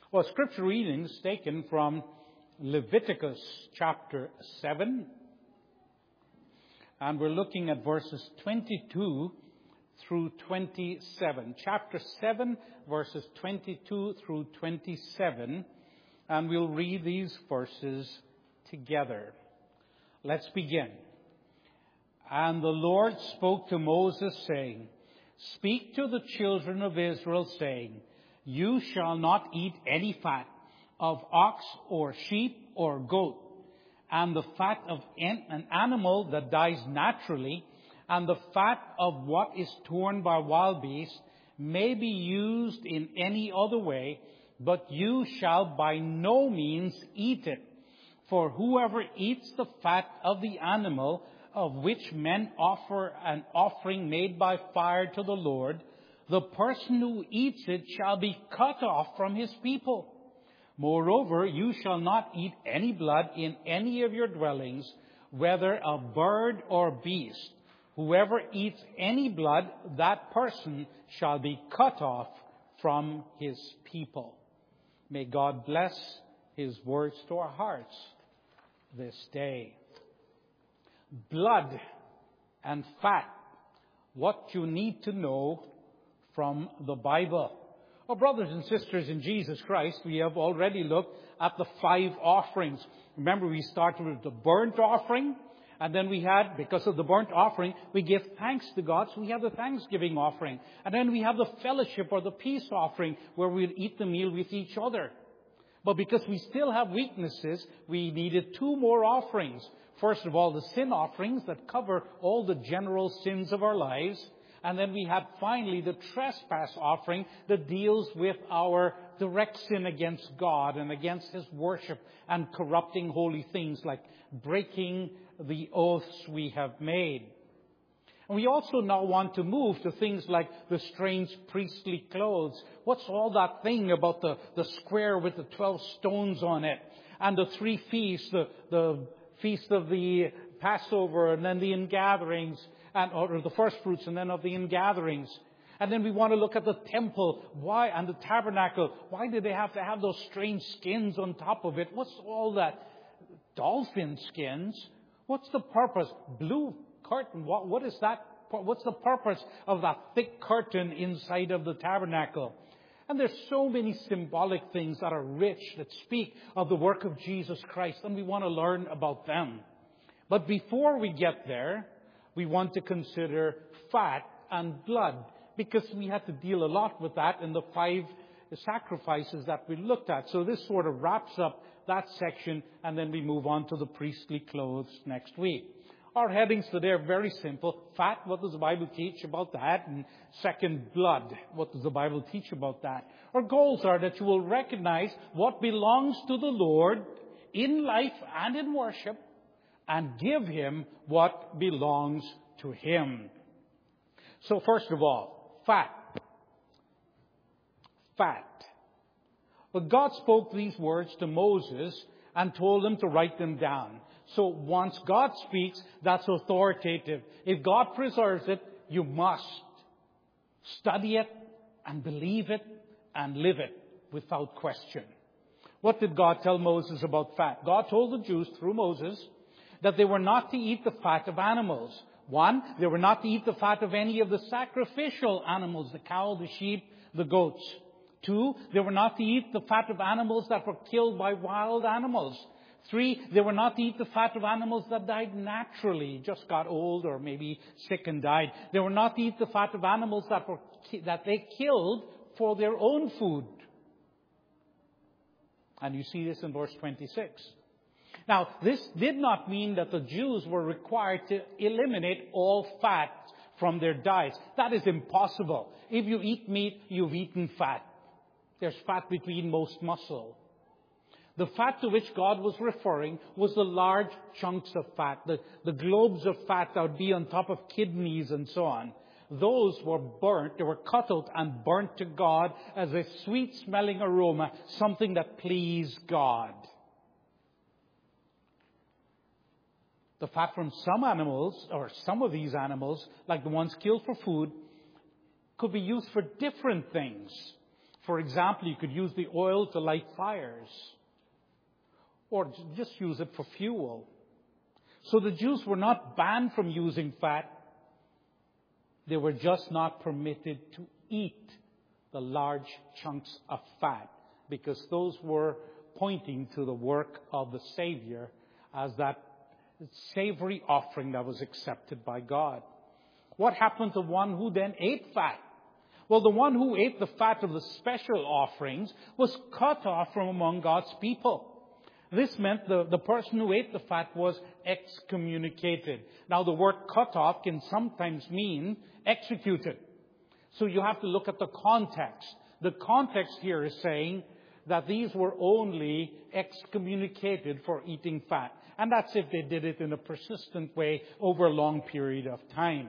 Well, scripture reading is taken from Leviticus chapter 7. And we're looking at verses 22 through 27. Chapter 7, verses 22 through 27. And we'll read these verses together. Let's begin. And the Lord spoke to Moses, saying, Speak to the children of Israel, saying, You shall not eat any fat of ox or sheep or goat, and the fat of an animal that dies naturally, and the fat of what is torn by wild beasts may be used in any other way, but you shall by no means eat it. For whoever eats the fat of the animal, of which men offer an offering made by fire to the Lord, the person who eats it shall be cut off from his people. Moreover, you shall not eat any blood in any of your dwellings, whether of bird or beast. Whoever eats any blood, that person shall be cut off from his people. May God bless His words to our hearts this day. Blood and fat, what you need to know from the Bible. Oh, brothers and sisters in Jesus Christ, we have already looked at the 5 offerings. Remember, we started with the burnt offering, and then we had, because of the burnt offering, we give thanks to God, so we have the thanksgiving offering. And then we have the fellowship or the peace offering, where we'll eat the meal with each other. But because we still have weaknesses, we needed 2 more offerings. First of all, the sin offerings that cover all the general sins of our lives. And then we have finally the trespass offering that deals with our direct sin against God and against His worship and corrupting holy things like breaking the oaths we have made. And we also now want to move to things like the strange priestly clothes. What's all that thing about the square with the 12 stones on it? And the 3 feasts, the Feast of the Passover, and then the ingatherings, or the first fruits, and then of the ingatherings. And then we want to look at the temple, why, and the tabernacle. Why did they have to have those strange skins on top of it? What's all that? Dolphin skins? What's the purpose? Blue curtain. What is that? What's the purpose of that thick curtain inside of the tabernacle? And there's so many symbolic things that are rich, that speak of the work of Jesus Christ, and we want to learn about them. But before we get there, we want to consider fat and blood, because we had to deal a lot with that in the 5 sacrifices that we looked at. So this sort of wraps up that section, and then we move on to the priestly clothes next week. Our headings today are very simple. Fat, what does the Bible teach about that? And second, blood, what does the Bible teach about that? Our goals are that you will recognize what belongs to the Lord in life and in worship, and give Him what belongs to Him. So first of all, fat. Fat. But God spoke these words to Moses and told him to write them down. So once God speaks, that's authoritative. If God preserves it, you must study it and believe it and live it without question. What did God tell Moses about fat? God told the Jews through Moses that they were not to eat the fat of animals. 1, they were not to eat the fat of any of the sacrificial animals, the cow, the sheep, the goats. 2, they were not to eat the fat of animals that were killed by wild animals. 3, they were not to eat the fat of animals that died naturally, just got old or maybe sick and died. They were not to eat the fat of animals that they killed for their own food. And you see this in verse 26. Now, this did not mean that the Jews were required to eliminate all fat from their diets. That is impossible. If you eat meat, you've eaten fat. There's fat between most muscle. The fat to which God was referring was the large chunks of fat, the globes of fat that would be on top of kidneys and so on. Those were burnt, they were cut out and burnt to God as a sweet-smelling aroma, something that pleased God. The fat from some animals, or some of these animals, like the ones killed for food, could be used for different things. For example, you could use the oil to light fires, or just use it for fuel. So the Jews were not banned from using fat. They were just not permitted to eat the large chunks of fat, because those were pointing to the work of the Savior as that savory offering that was accepted by God. What happened to one who then ate fat? Well, the one who ate the fat of the special offerings was cut off from among God's people. This meant the person who ate the fat was excommunicated. Now, the word cut off can sometimes mean executed. So you have to look at the context. The context here is saying that these were only excommunicated for eating fat. And that's if they did it in a persistent way over a long period of time.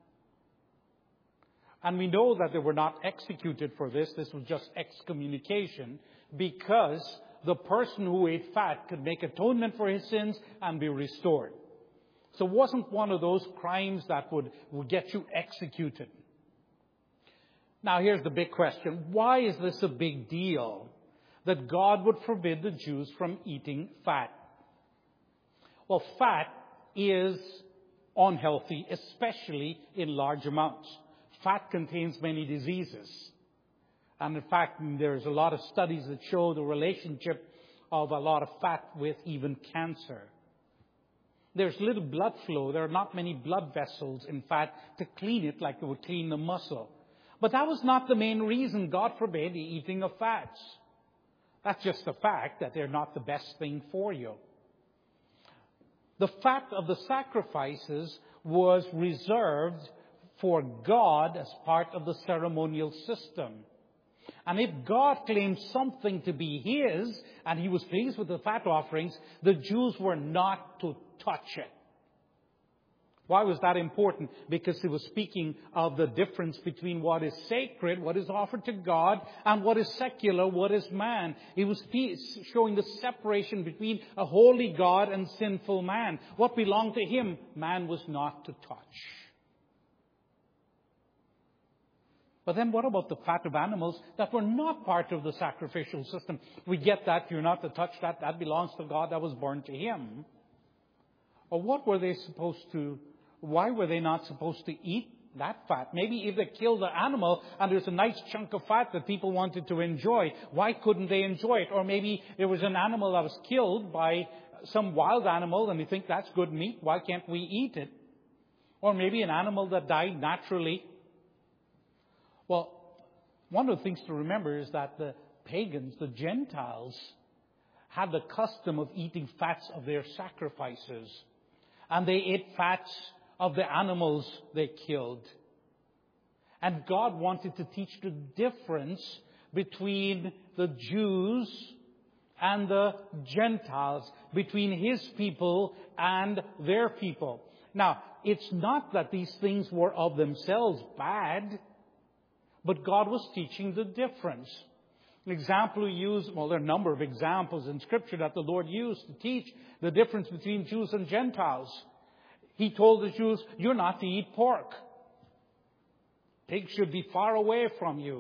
And we know that they were not executed for this. This was just excommunication, because the person who ate fat could make atonement for his sins and be restored. So it wasn't one of those crimes that would get you executed. Now here's the big question. Why is this a big deal that God would forbid the Jews from eating fat? Well, fat is unhealthy, especially in large amounts. Fat contains many diseases. And in fact, there's a lot of studies that show the relationship of a lot of fat with even cancer. There's little blood flow. There are not many blood vessels in fat to clean it like it would clean the muscle. But that was not the main reason God forbade the eating of fats. That's just the fact that they're not the best thing for you. The fat of the sacrifices was reserved for God as part of the ceremonial system. And if God claimed something to be His, and He was pleased with the fat offerings, the Jews were not to touch it. Why was that important? Because He was speaking of the difference between what is sacred, what is offered to God, and what is secular, what is man. He was showing the separation between a holy God and sinful man. What belonged to Him, man was not to touch. But then what about the fat of animals that were not part of the sacrificial system? We get that. You're not to touch that. That belongs to God. That was born to Him. Or what were they supposed to... Why were they not supposed to eat that fat? Maybe if they killed the animal and there's a nice chunk of fat that people wanted to enjoy, why couldn't they enjoy it? Or maybe there was an animal that was killed by some wild animal and they think that's good meat. Why can't we eat it? Or maybe an animal that died naturally. Well, one of the things to remember is that the pagans, the Gentiles, had the custom of eating fats of their sacrifices. And they ate fats of the animals they killed. And God wanted to teach the difference between the Jews and the Gentiles, between His people and their people. Now, it's not that these things were of themselves bad, but God was teaching the difference. An example we use, well, there are a number of examples in Scripture that the Lord used to teach the difference between Jews and Gentiles. He told the Jews, you're not to eat pork. Pigs should be far away from you.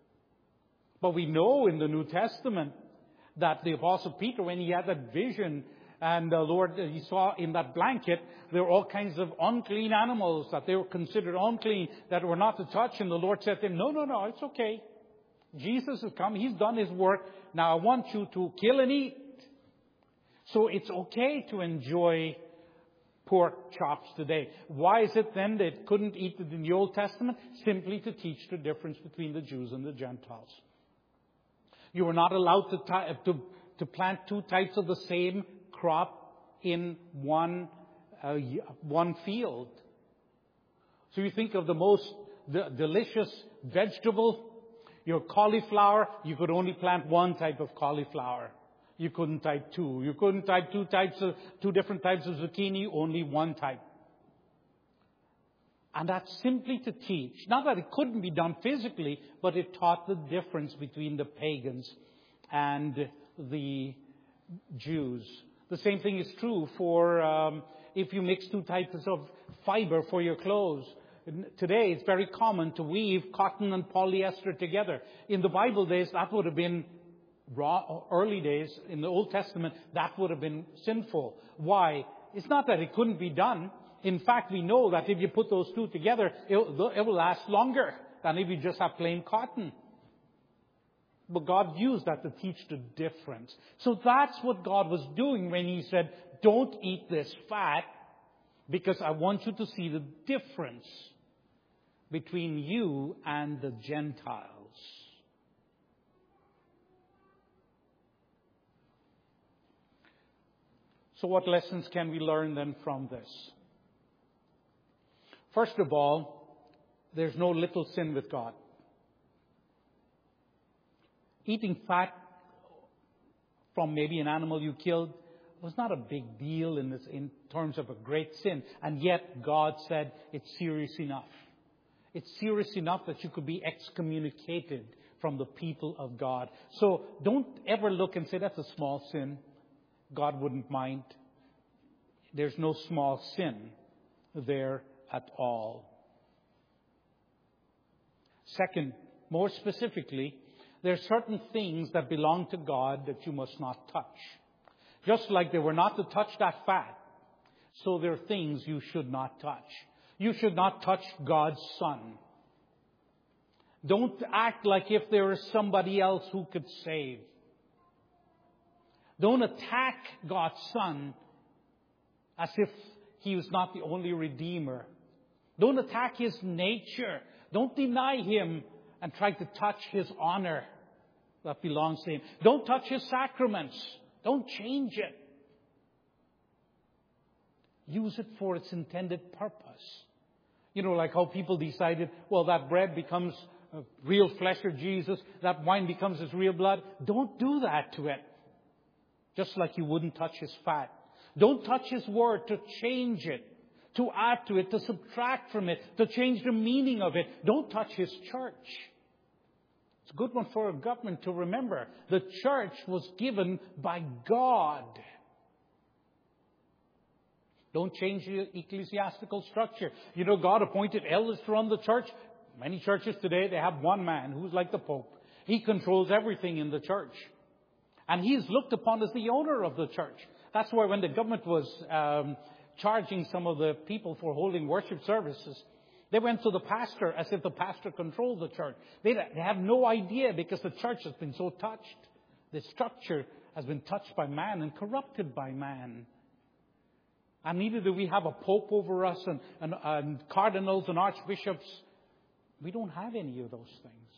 But we know in the New Testament that the Apostle Peter, when he had that vision, and the Lord, he saw in that blanket, there were all kinds of unclean animals that they were considered unclean, that were not to touch. And the Lord said to him, no, it's okay. Jesus has come. He's done His work. Now I want you to kill and eat. So it's okay to enjoy pork chops today. Why is it then they couldn't eat it in the Old Testament? Simply to teach the difference between the Jews and the Gentiles. You were not allowed to plant two types of the same crop in one field. So you think of the most delicious vegetable, your cauliflower, you could only plant one type of cauliflower. You couldn't type two. You couldn't type two different types of zucchini, only one type. And that's simply to teach. Not that it couldn't be done physically, but it taught the difference between the pagans and the Jews. The same thing is true for if you mix two types of fiber for your clothes. Today, it's very common to weave cotton and polyester together. In the Bible days, that would have been early days. In the Old Testament, that would have been sinful. Why? It's not that it couldn't be done. In fact, we know that if you put those two together, it will last longer than if you just have plain cotton. But God used that to teach the difference. So that's what God was doing when He said, don't eat this fat, because I want you to see the difference between you and the Gentiles. So what lessons can we learn then from this? First of all, there's no little sin with God. Eating fat from maybe an animal you killed was not a big deal in terms of a great sin. And yet God said it's serious enough. It's serious enough that you could be excommunicated from the people of God. So don't ever look and say that's a small sin. God wouldn't mind. There's no small sin there at all. Second, more specifically, there are certain things that belong to God that you must not touch. Just like they were not to touch that fat, so there are things you should not touch. You should not touch God's Son. Don't act like if there is somebody else who could save. Don't attack God's Son as if He was not the only Redeemer. Don't attack His nature. Don't deny Him and try to touch His honor that belongs to Him. Don't touch His sacraments. Don't change it. Use it for its intended purpose. You know, like how people decided, well, that bread becomes real flesh of Jesus, that wine becomes His real blood. Don't do that to it. Just like you wouldn't touch His fat. Don't touch His word to change it, to add to it, to subtract from it, to change the meaning of it. Don't touch His church. It's a good one for a government to remember. The church was given by God. Don't change the ecclesiastical structure. You know, God appointed elders to run the church. Many churches today, they have one man who's like the Pope. He controls everything in the church. And he's looked upon as the owner of the church. That's why when the government was charging some of the people for holding worship services, they went to the pastor as if the pastor controlled the church. They have no idea because the church has been so touched. The structure has been touched by man and corrupted by man. And neither do we have a pope over us and cardinals and archbishops. We don't have any of those things.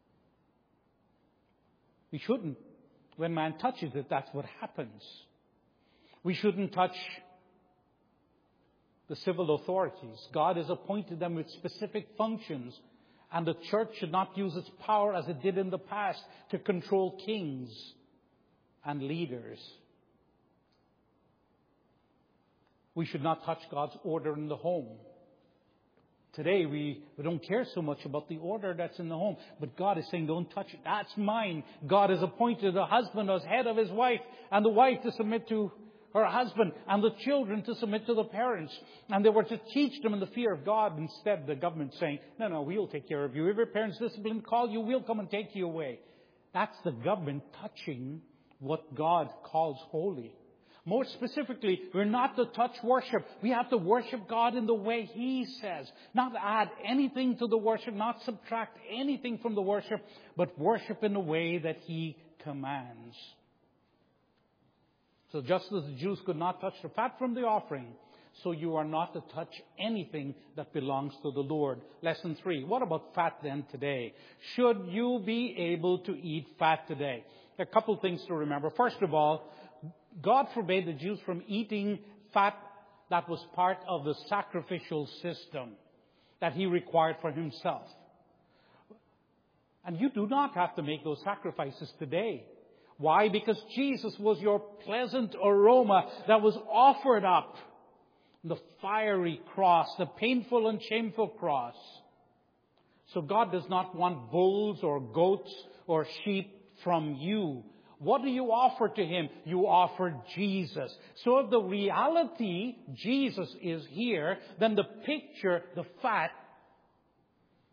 We shouldn't. When man touches it, that's what happens. We shouldn't touch the civil authorities. God has appointed them with specific functions. And the church should not use its power as it did in the past to control kings and leaders. We should not touch God's order in the home. Today, we don't care so much about the order that's in the home. But God is saying, don't touch it. That's mine. God has appointed the husband as head of his wife, and the wife to submit to her husband, and the children to submit to the parents. And they were to teach them in the fear of God. Instead, the government saying, no, we'll take care of you. If your parents' discipline call you, we'll come and take you away. That's the government touching what God calls holy. More specifically, we're not to touch worship. We have to worship God in the way He says. Not add anything to the worship, not subtract anything from the worship, but worship in the way that He commands. So just as the Jews could not touch the fat from the offering, so you are not to touch anything that belongs to the Lord. Lesson 3. What about fat then today? Should you be able to eat fat today? A couple things to remember. First of all, God forbade the Jews from eating fat that was part of the sacrificial system that He required for Himself. And you do not have to make those sacrifices today. Why? Because Jesus was your pleasant aroma that was offered up. The fiery cross, the painful and shameful cross. So God does not want bulls or goats or sheep from you. What do you offer to Him? You offer Jesus. So if the reality, Jesus, is here, then the picture, the fat,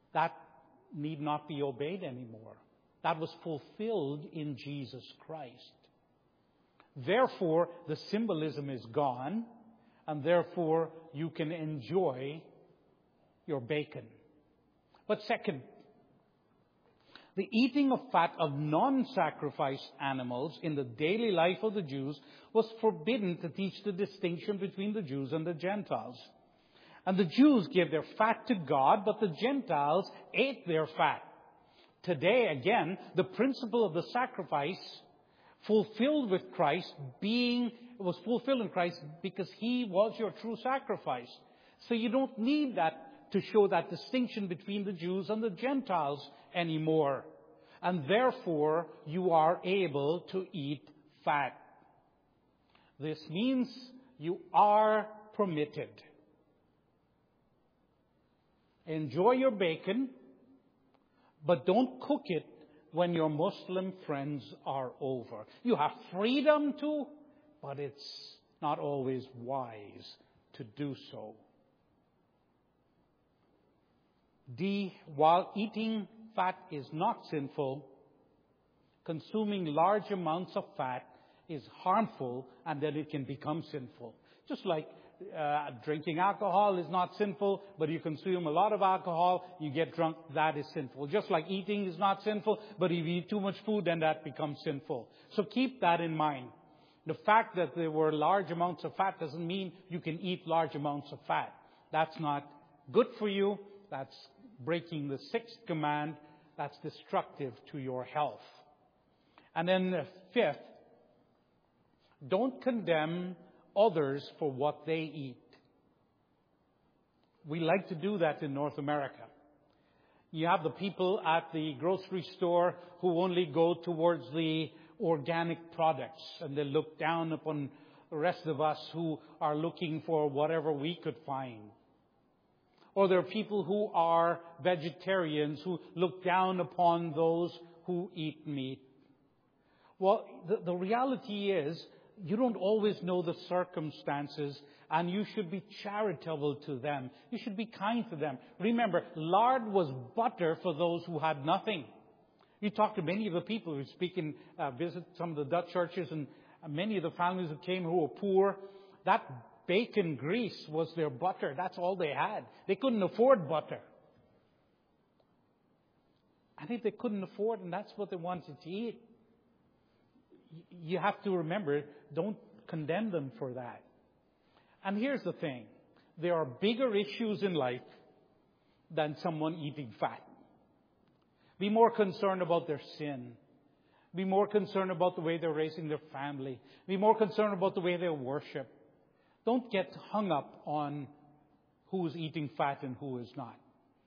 that need not be obeyed anymore. That was fulfilled in Jesus Christ. Therefore, the symbolism is gone, and therefore you can enjoy your bacon. But second, the eating of fat of non-sacrificed animals in the daily life of the Jews was forbidden to teach the distinction between the Jews and the Gentiles. And the Jews gave their fat to God, but the Gentiles ate their fat. Today, again, the principle of the sacrifice fulfilled with Christ was fulfilled in Christ because He was your true sacrifice. So you don't need that to show that distinction between the Jews and the Gentiles anymore. And therefore, you are able to eat fat. This means you are permitted. Enjoy your bacon, but don't cook it when your Muslim friends are over. You have freedom to, but it's not always wise to do so. D, while eating fat is not sinful, consuming large amounts of fat is harmful, and then it can become sinful. Just like drinking alcohol is not sinful, but you consume a lot of alcohol, you get drunk, that is sinful. Just like eating is not sinful, but if you eat too much food, then that becomes sinful. So keep that in mind. The fact that there were large amounts of fat doesn't mean you can eat large amounts of fat. That's not good for you. That's breaking the sixth command. That's destructive to your health. And then fifth, don't condemn others for what they eat. We like to do that in North America. You have the people at the grocery store who only go towards the organic products, and they look down upon the rest of us who are looking for whatever we could find. Or there are people who are vegetarians who look down upon those who eat meat. Well, the reality is, you don't always know the circumstances, and you should be charitable to them. You should be kind to them. Remember, lard was butter for those who had nothing. You talk to many of the people who visit some of the Dutch churches, and many of the families who came who were poor. That bacon grease was their butter. That's all they had. They couldn't afford butter. I think they couldn't afford, and that's what they wanted to eat. You have to remember, don't condemn them for that. And here's the thing. There are bigger issues in life than someone eating fat. Be more concerned about their sin. Be more concerned about the way they're raising their family. Be more concerned about the way they worship. Don't get hung up on who's eating fat and who is not.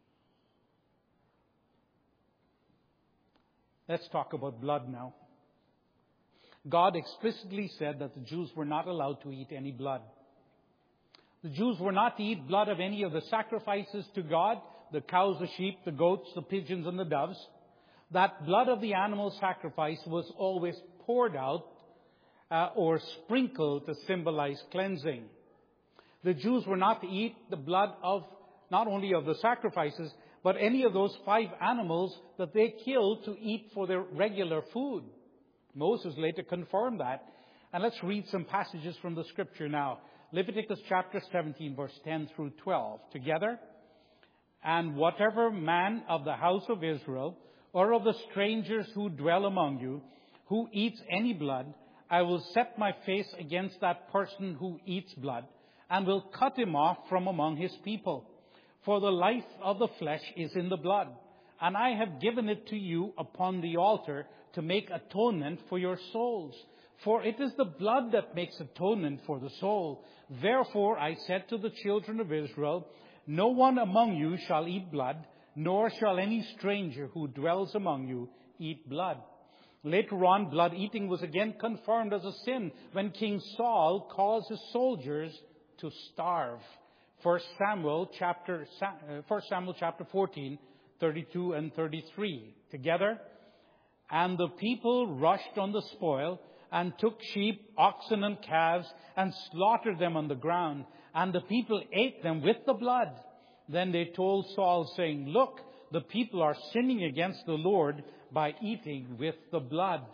Let's talk about blood now. God explicitly said that the Jews were not allowed to eat any blood. The Jews were not to eat blood of any of the sacrifices to God, the cows, the sheep, the goats, the pigeons, and the doves. That blood of the animal sacrifice was always poured out or sprinkled to symbolize cleansing. The Jews were not to eat the blood of not only of the sacrifices, but any of those 5 animals that they killed to eat for their regular food. Moses later confirmed that. And let's read some passages from the Scripture now. Leviticus chapter 17, verse 10 through 12. Together. And whatever man of the house of Israel, or of the strangers who dwell among you, who eats any blood, I will set my face against that person who eats blood, and will cut him off from among his people. For the life of the flesh is in the blood, and I have given it to you upon the altar to make atonement for your souls. For it is the blood that makes atonement for the soul. Therefore I said to the children of Israel, no one among you shall eat blood, nor shall any stranger who dwells among you eat blood. Later on, blood eating was again confirmed as a sin when King Saul caused his soldiers to starve. 1 Samuel chapter 14, 32 and 33. Together. And the people rushed on the spoil and took sheep, oxen, and calves and slaughtered them on the ground. And the people ate them with the blood. Then they told Saul, saying, look, the people are sinning against the Lord by eating with the blood.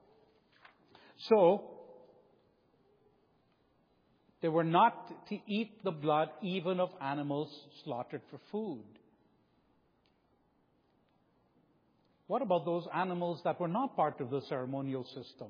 So, they were not to eat the blood even of animals slaughtered for food. What about those animals that were not part of the ceremonial system?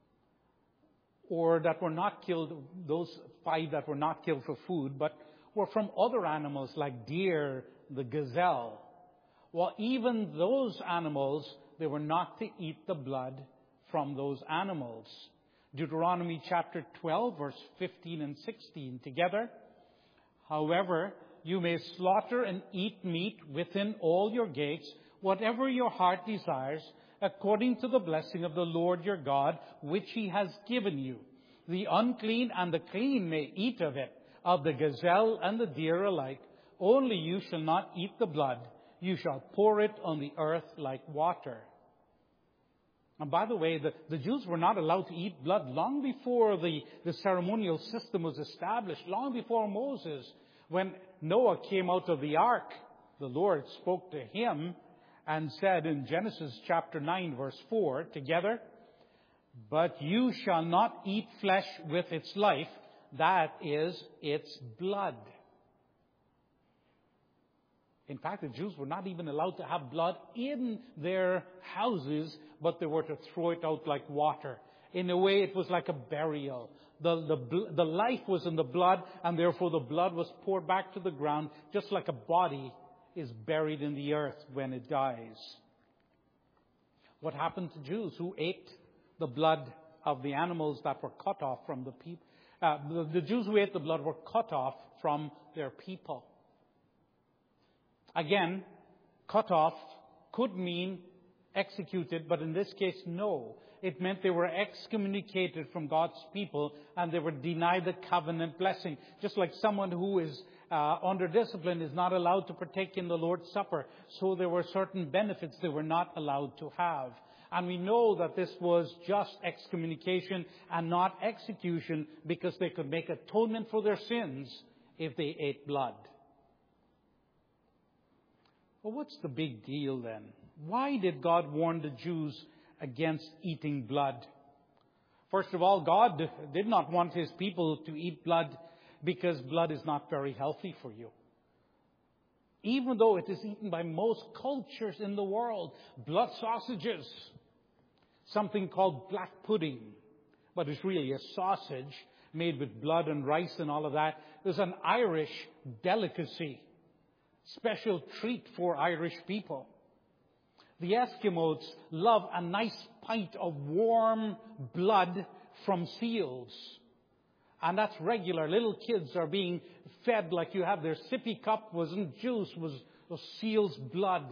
Or that were not killed, those 5 that were not killed for food, but were from other animals like deer, the gazelle. Well, even those animals, they were not to eat the blood from those animals. Deuteronomy chapter 12, verse 15 and 16 together. However, you may slaughter and eat meat within all your gates, whatever your heart desires, according to the blessing of the Lord your God, which He has given you. The unclean and the clean may eat of it, of the gazelle and the deer alike. Only you shall not eat the blood. You shall pour it on the earth like water. And by the way, the Jews were not allowed to eat blood long before the ceremonial system was established, long before Moses. When Noah came out of the ark, the Lord spoke to him and said in Genesis chapter 9, verse 4, together, "But you shall not eat flesh with its life, that is, its blood." In fact, the Jews were not even allowed to have blood in their houses, but they were to throw it out like water. In a way, it was like a burial. The life was in the blood, and therefore the blood was poured back to the ground, just like a body is buried in the earth when it dies. What happened to Jews who ate the blood of the animals that were cut off from the people? The Jews who ate the blood were cut off from their people. Again, cut off could mean executed, but in this case, no. It meant they were excommunicated from God's people and they were denied the covenant blessing. Just like someone who is under discipline is not allowed to partake in the Lord's Supper. So there were certain benefits they were not allowed to have. And we know that this was just excommunication and not execution because they could make atonement for their sins if they ate blood. Well, what's the big deal then? Why did God warn the Jews against eating blood? First of all, God did not want His people to eat blood because blood is not very healthy for you. Even though it is eaten by most cultures in the world, blood sausages, something called black pudding, but it's really a sausage made with blood and rice and all of that. There's an Irish delicacy, special treat for Irish people. The Eskimos love a nice pint of warm blood from seals. And that's regular. Little kids are being fed like you have their sippy cup wasn't juice, was seal's blood.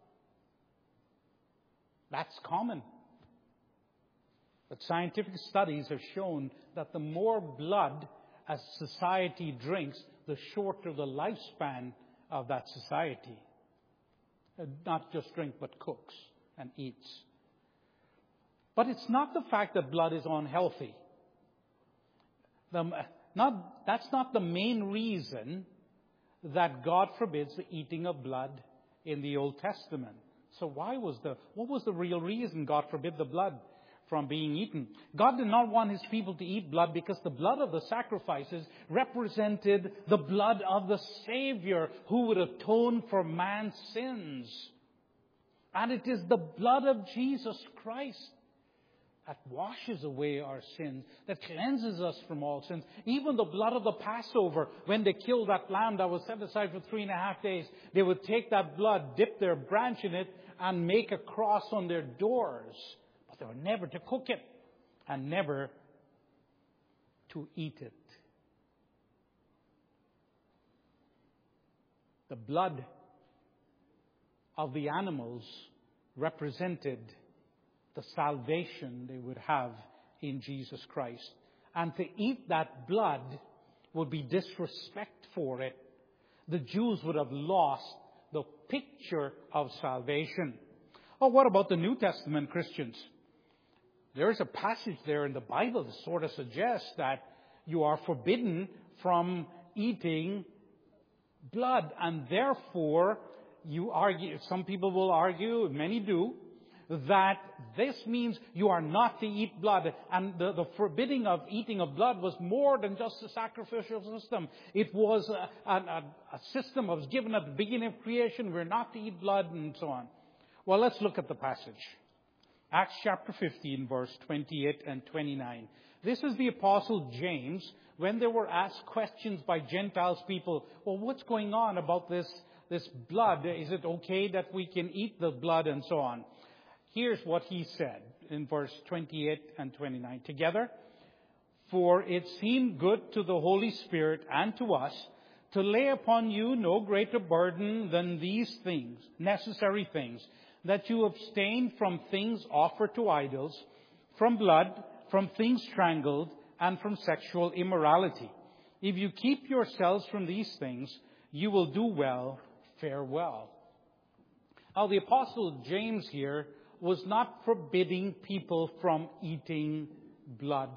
That's common. But scientific studies have shown that the more blood a society drinks, the shorter the lifespan of that society. Not just drink, but cooks and eats. But it's not the fact that blood is unhealthy. That's not the main reason that God forbids the eating of blood in the Old Testament. So what was the real reason God forbid the blood from being eaten? God did not want His people to eat blood because the blood of the sacrifices represented the blood of the Savior who would atone for man's sins. And it is the blood of Jesus Christ that washes away our sins, that cleanses us from all sins. Even the blood of the Passover, when they killed that lamb that was set aside for 3.5 days, they would take that blood, dip their branch in it, and make a cross on their doors. But they were never to cook it and never to eat it. The blood of the animals represented the salvation they would have in Jesus Christ. And to eat that blood would be disrespect for it. The Jews would have lost the picture of salvation. Oh, what about the New Testament Christians? There's a passage there in the Bible that sort of suggests that you are forbidden from eating blood, and therefore some people will argue, many do, that this means you are not to eat blood. And the forbidding of eating of blood was more than just a sacrificial system. It was a system that was given at the beginning of creation. We're not to eat blood and so on. Well, let's look at the passage. Acts chapter 15, verse 28 and 29. This is the Apostle James when they were asked questions by Gentiles people. Well, what's going on about this blood? Is it okay that we can eat the blood and so on? Here's what he said in verse 28 and 29 together. For it seemed good to the Holy Spirit and to us to lay upon you no greater burden than these things, necessary things, that you abstain from things offered to idols, from blood, from things strangled, and from sexual immorality. If you keep yourselves from these things, you will do well, fare well. Now, the Apostle James here was not forbidding people from eating blood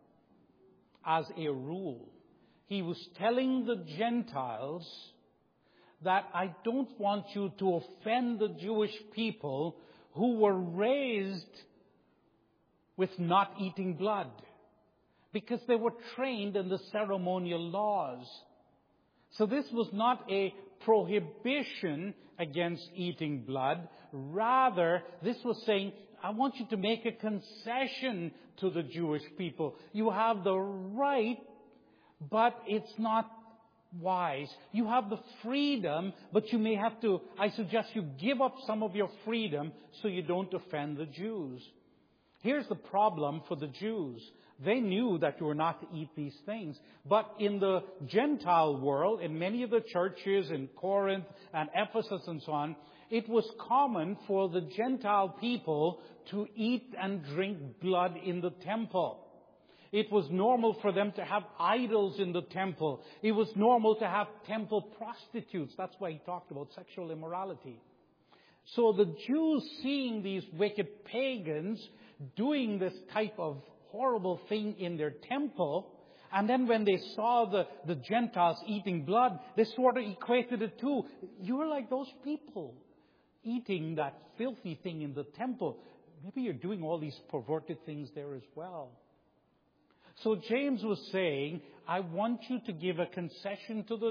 as a rule. He was telling the Gentiles that I don't want you to offend the Jewish people who were raised with not eating blood, because they were trained in the ceremonial laws. So this was not a prohibition against eating blood. Rather, this was saying, I want you to make a concession to the Jewish people. You have the right, but it's not wise. You have the freedom, but you may have to, I suggest you give up some of your freedom so you don't offend the Jews. Here's the problem for the Jews. They knew that you were not to eat these things. But in the Gentile world, in many of the churches in Corinth and Ephesus and so on, it was common for the Gentile people to eat and drink blood in the temple. It was normal for them to have idols in the temple. It was normal to have temple prostitutes. That's why he talked about sexual immorality. So the Jews, seeing these wicked pagans doing this type of horrible thing in their temple, and then when they saw the Gentiles eating blood, they sort of equated it too. You're like those people eating that filthy thing in the temple. Maybe you're doing all these perverted things there as well. So James was saying, I want you to give a concession to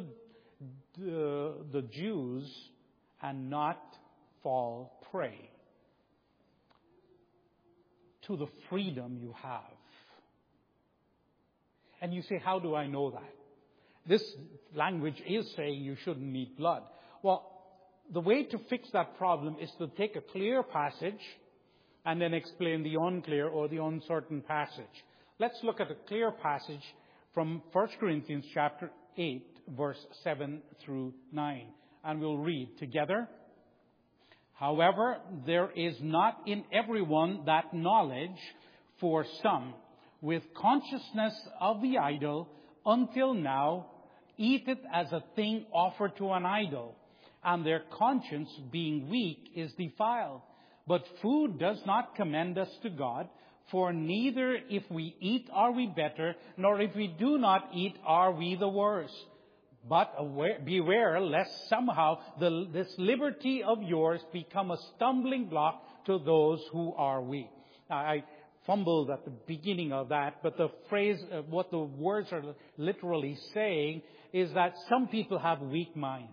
the Jews and not fall prey to the freedom you have. And you say, how do I know that? This language is saying you shouldn't eat blood. Well, the way to fix that problem is to take a clear passage and then explain the unclear or the uncertain passage. Let's look at a clear passage from 1 Corinthians chapter 8, verse 7 through 9. And we'll read together. However, there is not in everyone that knowledge, for some, with consciousness of the idol, until now, eat it as a thing offered to an idol, and their conscience, being weak, is defiled. But food does not commend us to God, for neither if we eat are we better, nor if we do not eat are we the worse. But beware lest somehow this liberty of yours become a stumbling block to those who are weak. Now, I fumbled at the beginning of that, but the phrase, what the words are literally saying is that some people have weak minds.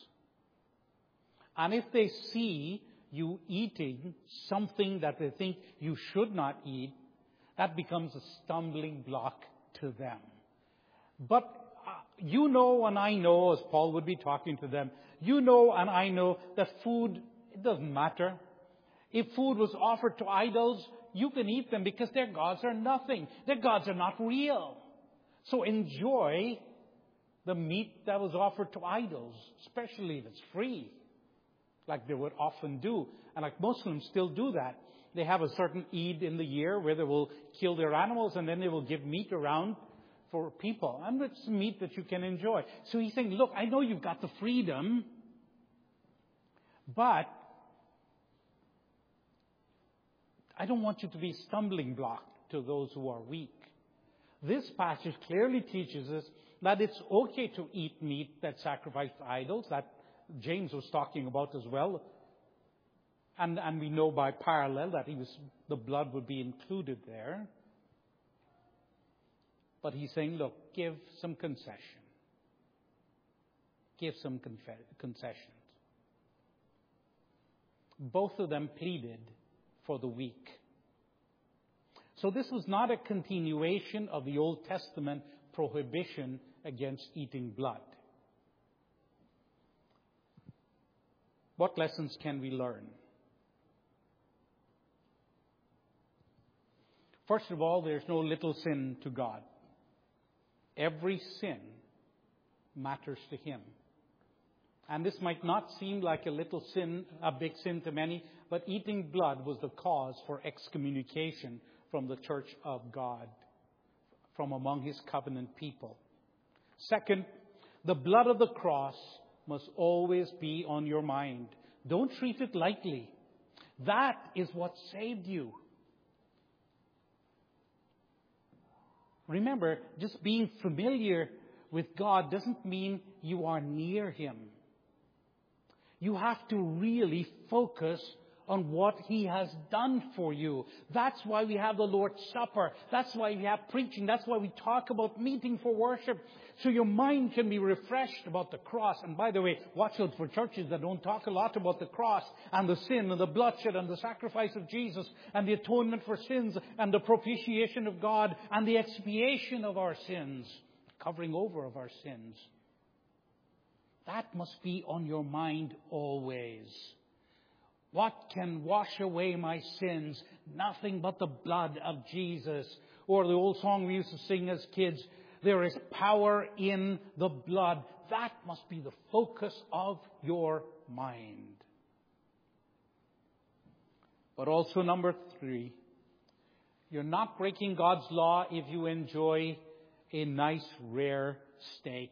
And if they see you eating something that they think you should not eat, that becomes a stumbling block to them. But you know and I know, as Paul would be talking to them, you know and I know that food, it doesn't matter. If food was offered to idols, you can eat them because their gods are nothing. Their gods are not real. So enjoy the meat that was offered to idols, especially if it's free, like they would often do. And like Muslims still do that. They have a certain Eid in the year where they will kill their animals and then they will give meat around for people. And it's meat that you can enjoy. So he's saying, look, I know you've got the freedom, but I don't want you to be a stumbling block to those who are weak. This passage clearly teaches us that it's okay to eat meat that's sacrificed to idols, that James was talking about as well. And we know by parallel that the blood would be included there. But he's saying, look, give some concession. Give some concessions. Both of them pleaded for the weak. So this was not a continuation of the Old Testament prohibition against eating blood. What lessons can we learn? First of all, there's no little sin to God. Every sin matters to Him. And this might not seem like a little sin, a big sin to many, but eating blood was the cause for excommunication from the church of God, from among His covenant people. Second, the blood of the cross must always be on your mind. Don't treat it lightly. That is what saved you. Remember, just being familiar with God doesn't mean you are near Him. You have to really focus on what He has done for you. That's why we have the Lord's Supper. That's why we have preaching. That's why we talk about meeting for worship. So your mind can be refreshed about the cross. And by the way, watch out for churches that don't talk a lot about the cross and the sin and the bloodshed and the sacrifice of Jesus and the atonement for sins and the propitiation of God and the expiation of our sins, covering over of our sins. That must be on your mind always. What can wash away my sins? Nothing but the blood of Jesus. Or the old song we used to sing as kids, there is power in the blood. That must be the focus of your mind. But also number 3, you're not breaking God's law if you enjoy a nice rare steak.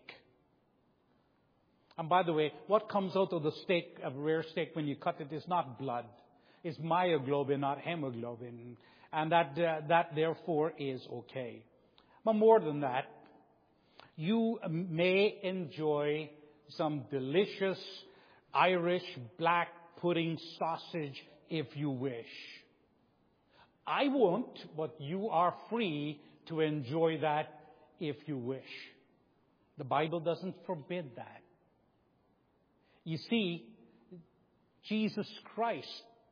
And by the way, what comes out of the steak, a rare steak, when you cut it is not blood. It's myoglobin, not hemoglobin. And that therefore is okay. But more than that, you may enjoy some delicious Irish black pudding sausage if you wish. I won't, but you are free to enjoy that if you wish. The Bible doesn't forbid that. You see, Jesus Christ,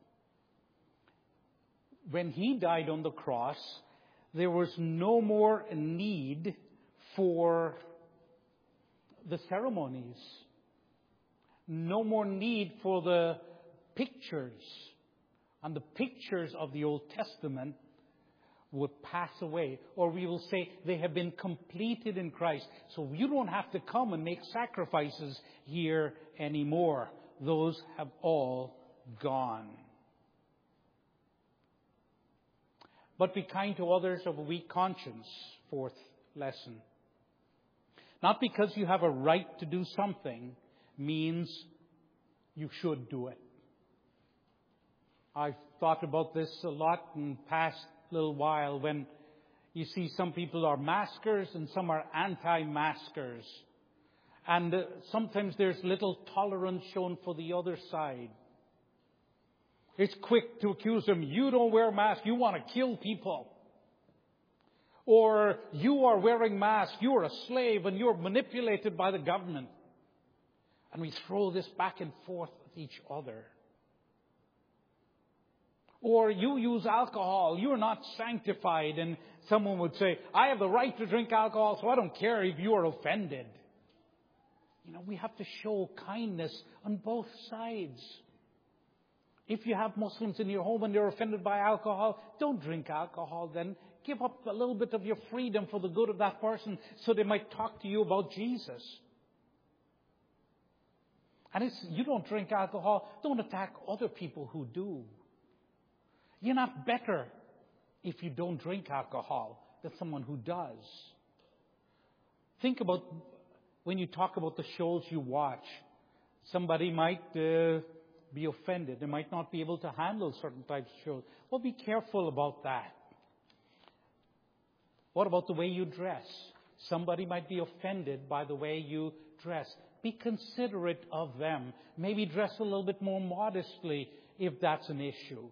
when He died on the cross, there was no more need for the ceremonies. No more need for the pictures. And the pictures of the Old Testament would pass away. Or we will say they have been completed in Christ. So you don't have to come and make sacrifices here anymore. Those have all gone. But be kind to others of a weak conscience. 4th lesson. Not because you have a right to do something means you should do it. I've thought about this a lot in the past little while when you see some people are maskers and some are anti-maskers. And sometimes there's little tolerance shown for the other side. It's quick to accuse them, you don't wear a mask, you want to kill people. Or you are wearing masks, you are a slave and you're manipulated by the government. And we throw this back and forth with each other. Or you use alcohol, you're not sanctified, and someone would say, I have the right to drink alcohol, so I don't care if you are offended. You know, we have to show kindness on both sides. If you have Muslims in your home and they're offended by alcohol, don't drink alcohol then. Give up a little bit of your freedom for the good of that person so they might talk to you about Jesus. And you don't drink alcohol, don't attack other people who do. You're not better if you don't drink alcohol than someone who does. Think about when you talk about the shows you watch. Somebody might be offended. They might not be able to handle certain types of shows. Well, be careful about that. What about the way you dress? Somebody might be offended by the way you dress. Be considerate of them. Maybe dress a little bit more modestly if that's an issue.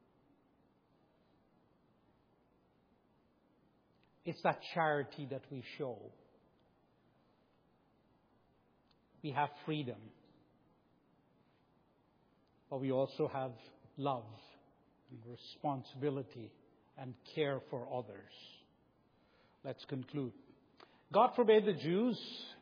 It's that charity that we show. We have freedom. But we also have love and responsibility and care for others. Let's conclude. God forbade the Jews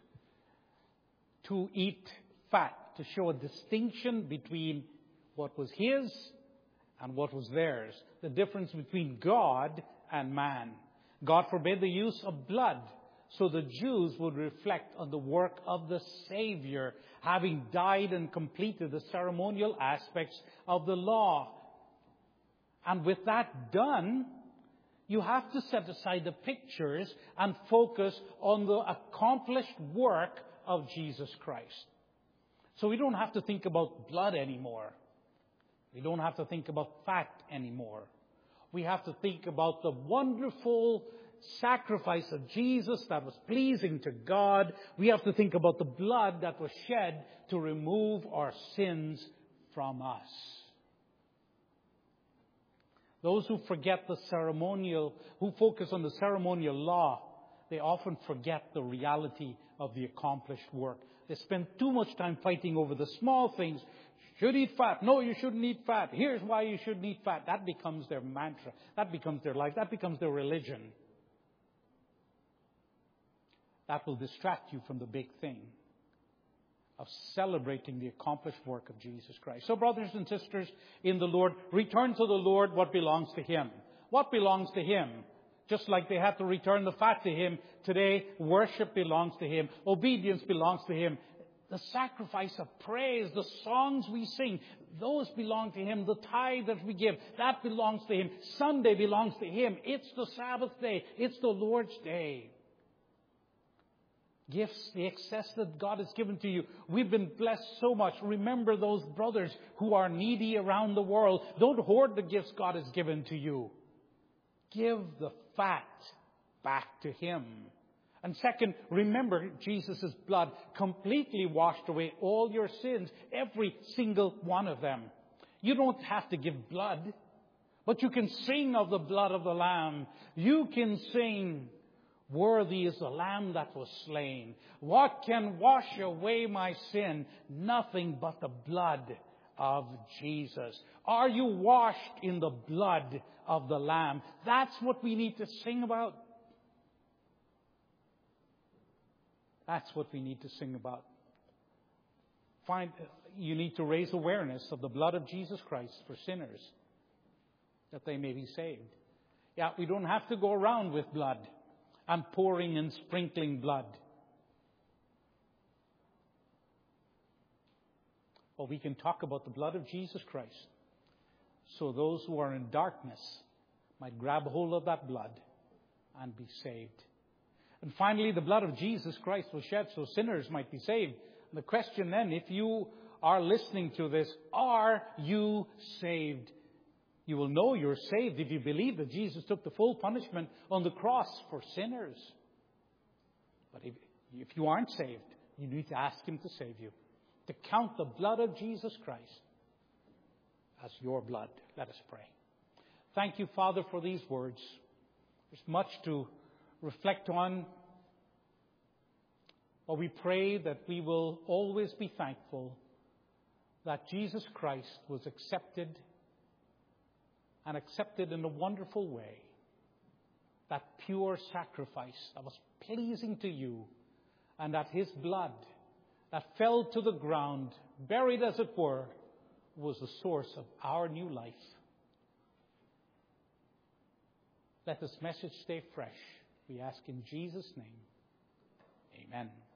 to eat fat, to show a distinction between what was his and what was theirs. The difference between God and man. God forbade the use of blood, so the Jews would reflect on the work of the Savior, having died and completed the ceremonial aspects of the law. And with that done, you have to set aside the pictures and focus on the accomplished work of Jesus Christ. So we don't have to think about blood anymore. We don't have to think about fat anymore. We have to think about the wonderful sacrifice of Jesus that was pleasing to God. We have to think about the blood that was shed to remove our sins from us. Those who forget the ceremonial, who focus on the ceremonial law, they often forget the reality of the accomplished work. They spend too much time fighting over the small things. Should eat fat. No, you shouldn't eat fat. Here's why you shouldn't eat fat. That becomes their mantra. That becomes their life. That becomes their religion. That will distract you from the big thing of celebrating the accomplished work of Jesus Christ. So, brothers and sisters in the Lord, return to the Lord what belongs to Him. What belongs to Him? Just like they had to return the fat to Him, today worship belongs to Him. Obedience belongs to Him. The sacrifice of praise, the songs we sing, those belong to Him. The tithe that we give, that belongs to Him. Sunday belongs to Him. It's the Sabbath day. It's the Lord's day. Gifts, the excess that God has given to you. We've been blessed so much. Remember those brothers who are needy around the world. Don't hoard the gifts God has given to you. Give the fat back to Him. And second, remember Jesus' blood completely washed away all your sins, every single one of them. You don't have to give blood, but you can sing of the blood of the Lamb. You can sing, "Worthy is the Lamb that was slain. What can wash away my sin? Nothing but the blood of Jesus." Are you washed in the blood of the Lamb? That's what we need to sing about. That's what we need to sing about. You need to raise awareness of the blood of Jesus Christ for sinners, that they may be saved. Yeah, we don't have to go around with blood and pouring and sprinkling blood. But we can talk about the blood of Jesus Christ, so those who are in darkness might grab hold of that blood and be saved. And finally, the blood of Jesus Christ was shed so sinners might be saved. And the question then, if you are listening to this, are you saved? You will know you're saved if you believe that Jesus took the full punishment on the cross for sinners. But if you aren't saved, you need to ask Him to save you. To count the blood of Jesus Christ as your blood. Let us pray. Thank you, Father, for these words. There's much to reflect on. But we pray that we will always be thankful that Jesus Christ was accepted, and accepted in a wonderful way. That pure sacrifice that was pleasing to you, and that His blood that fell to the ground, buried as it were, was the source of our new life. Let this message stay fresh. We ask in Jesus' name. Amen.